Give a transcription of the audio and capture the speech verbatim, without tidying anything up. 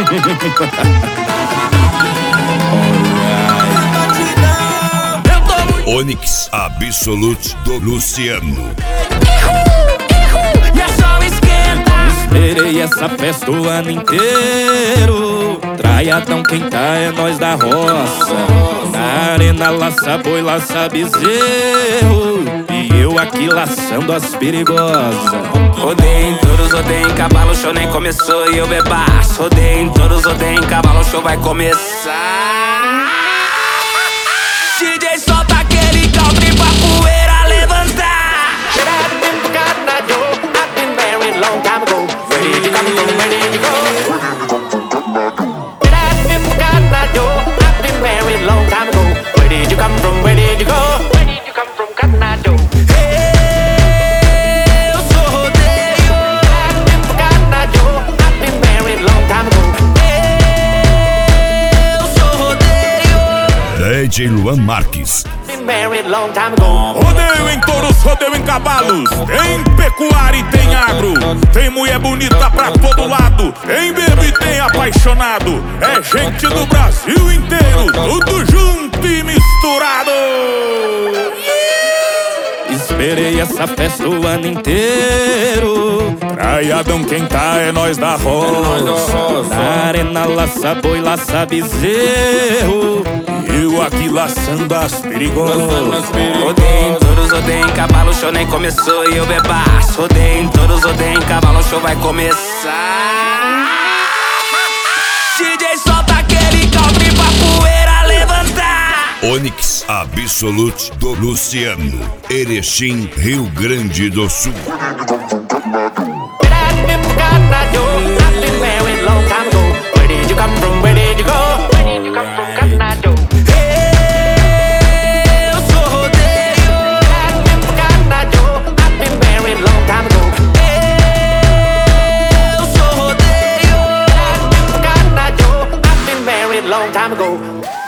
Onyx Absolute do Luciano. E é só esquenta. Esperei essa festa o ano inteiro. Traiadão, quem tá é nós da roça. Na arena laça boi, laça bezerro. E eu aqui laçando as perigosas. Rodei em touros, rodei em cavalo, o show nem começou e eu bebaço. Rodei em touros, rodei em cavalo, o show vai começar. D J solta aquele country pra poeira levantar. I've been forgotten, I know. I've been married long time ago. Where did you come from? Where did you go? I've been forgotten, I know. I've been married long time ago. Where did you come from? Where did you go? Where did you come from, Cotton Eye Joe? Eu sou rodeio. I've been forgotten, I know. I've been married long time ago. Eu sou rodeio. D J Luan Marques. Been married long time ago. Rodeio em touros, rodeio em cavalos. Tem pecuária e tem agro. Tem mulher bonita pra todo lado. Tem bebo e tem apaixonado. É gente do Brasil inteiro, tudo junto e misturado. Esperei essa festa o ano inteiro. Traiadão, quem tá é nós da roça. Na arena laça boi, laça bezerro. Eu aqui laçando as perigosas. Rodei em touros, rodei em cavalo, o show nem começou e eu bebaço. Rodei em touros, rodei em cavalo, o show vai começar. D J solta aquele country pra poeira levantar. Onyx Absolute do Luciano. Erechim, Rio Grande do Sul. I've been forgotten, I know. I've been married long time ago. Where did you come from? Where did you go? Where did you come from, Cotton Eye Joe? Eu sou rodeio. I've been forgotten, I know. I've been married long time ago. Eu sou rodeio. I've been forgotten, I know. I've been married long time ago.